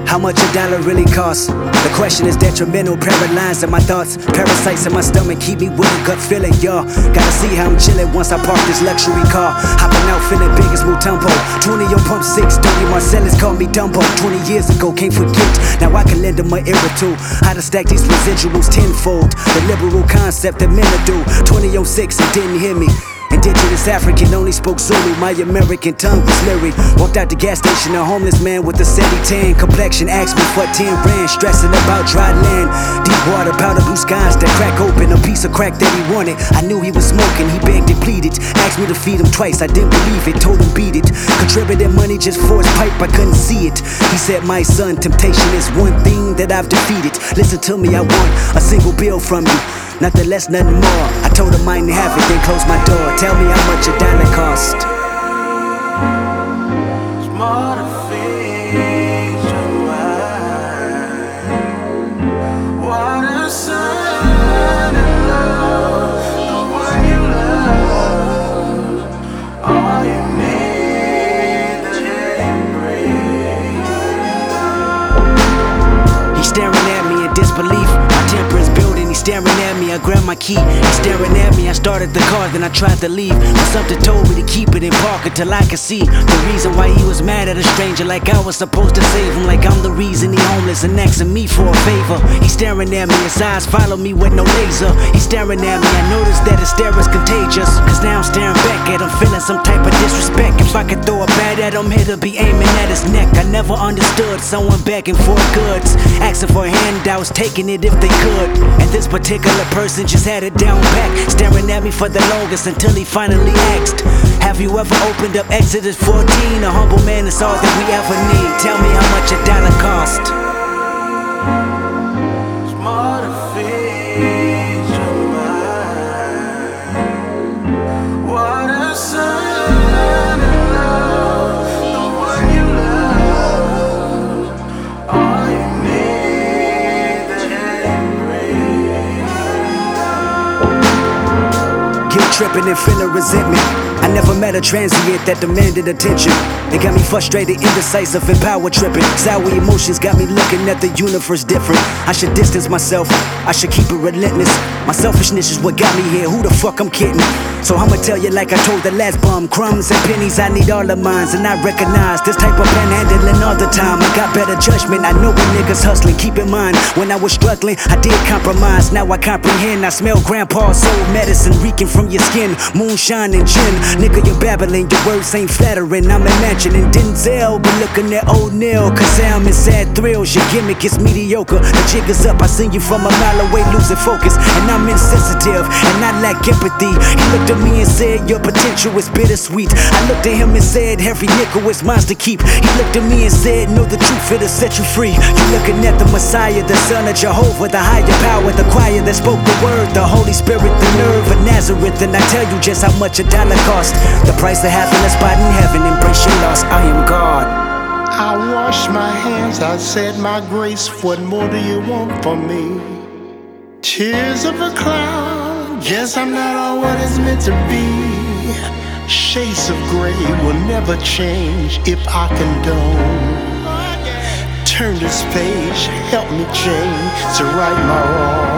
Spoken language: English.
How much a dollar really costs? The question is detrimental, paralyzed in my thoughts. Parasites in my stomach keep me with a gut feeling, y'all. Gotta see how I'm chillin' once I park this luxury car. Hopping out feeling big as Mutombo. 20 on pump 6, Tony Marcellus called me Dumbo. 20 years ago, can't forget. Now I can lend him my ear or two. How to stack these residuals tenfold. The liberal concept that men do. 20 on 6 and didn't hear me. Indigenous African, only spoke Zulu. My American tongue was lyric. Walked out the gas station, a homeless man with a sandy tan complexion. Asked me for 10 rand, stressing about dry land. Deep water, powder blue skies that crack open. A piece of crack that he wanted. I knew he was smoking, he begged and pleaded. Asked me to feed him twice, I didn't believe it. Told him beat it. Contributed money just for his pipe, I couldn't see it. He said, my son, temptation is one thing that I've defeated. Listen to me, I want a single bill from you. Nothing less, nothing more. I told him I didn't have it, then closed my door. Tell me how much a dollar cost. It's more to feed your mind. Water, sun, and love. The one you love. All you need to breathe. He's staring at me in disbelief. My temper is building. He's staring at me, I grabbed my key. He's staring at me, I started the car, then I tried to leave. But something told me to keep it in park until I could see the reason why he was mad at a stranger. Like I was supposed to save him, like I'm the reason he homeless and asking me for a favor. He's staring at me, his eyes follow me with no laser. He's staring at me, I noticed that his stare is contagious. Cause now I'm staring back at him, feeling some type of disrespect. If I could throw a bat at him, it'll be aiming at his neck. I never understood someone begging for goods, asking for handouts, taking it if they could. And this particular person just had it down pat, staring at me for the longest until he finally asked, have you ever opened up Exodus 14? A humble man is all that we ever need. Tell me how much a dollar cost. It's more to feed your mind. Water, sun, and love. The one you love. All you need to breathe. Guilt tripping and feeling resentment. I never met a transient that demanded attention. They got me frustrated, indecisive, and power tripping. Sour emotions got me looking at the universe different. I should distance myself, I should keep it relentless. My selfishness is what got me here, who the fuck I'm kidding? So I'ma tell you like I told the last bum. Crumbs and pennies, I need all of mines. And I recognize this type of panhandling all the time. I got better judgment, I know when niggas hustling. Keep in mind, when I was struggling, I did compromise. Now I comprehend, I smell grandpa's soul medicine reeking from your skin. Moonshine and gin, nigga you're babbling, your words ain't flattering. I'm imagining Denzel, but looking at O'Neal. Cause I'm in sad thrills, your gimmick is mediocre. The jig is up, I seen you from a mile away losing focus. And I'm insensitive, and I lack empathy. He looked at me and said, your potential is bittersweet. I looked at him and said, every nickel is mine to keep. He looked at me and said, know the truth, it'll set you free. You looking at the Messiah, the Son of Jehovah, the higher power, the choir that spoke the word, the Holy Spirit, the nerve of Nazareth. And I tell you just how much a dollar cost. The price of having a spot in heaven, embrace your loss, I am God. I washed my hands, I said my grace. What more do you want from me? Tears of a cloud, guess I'm not all what it's meant to be. Shades of gray will never change if I condone. Turn this page, help me change to right my wrong.